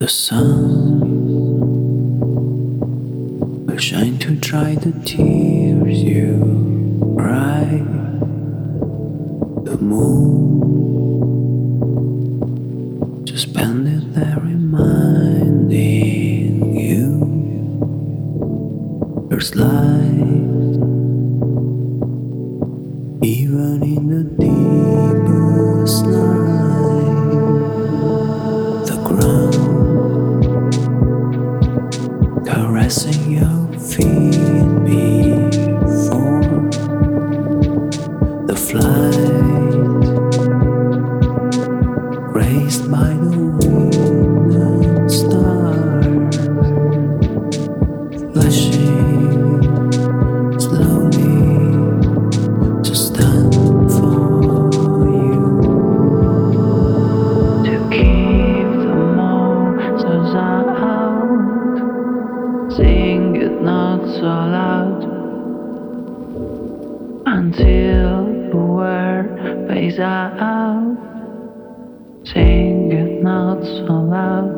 The sun will shine to dry the tears you cry. The moon just spend it there reminding you there's light even in the deepest night. The ground caressing your feet before the flight raised by the wind and stars, flashing slowly to stand for you, to keep the monsters out. Sing it not so loud until the word fades out. Sing it not so loud,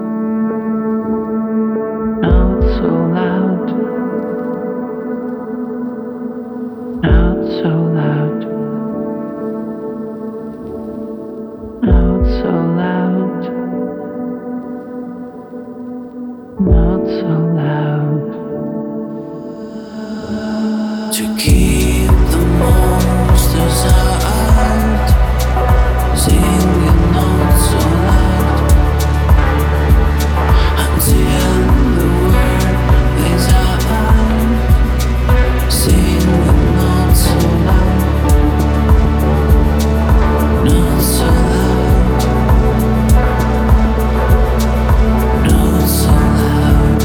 not so loud, not so loud, not so loud, not so loud. To keep the monsters out, sing it not so loud until the word fades out. Sing it not so loud, not so loud, not so loud,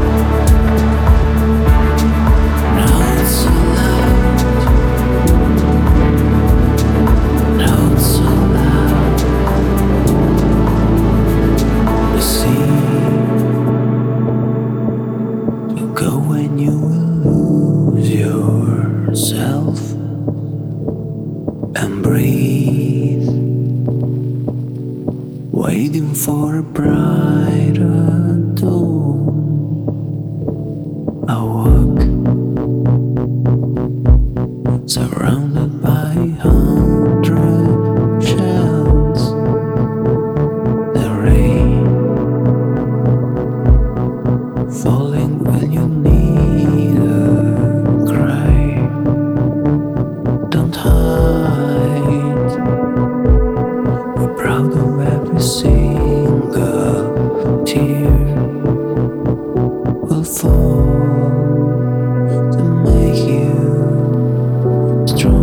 not so loud, not so loud. The sea will go when you will lose yourself and breathe, waiting for a brighter dawn. I walk surrounded by 100 shells. The rain falling when you need a cry. Don't hide, we're proud of every single tear will fall to make you strong.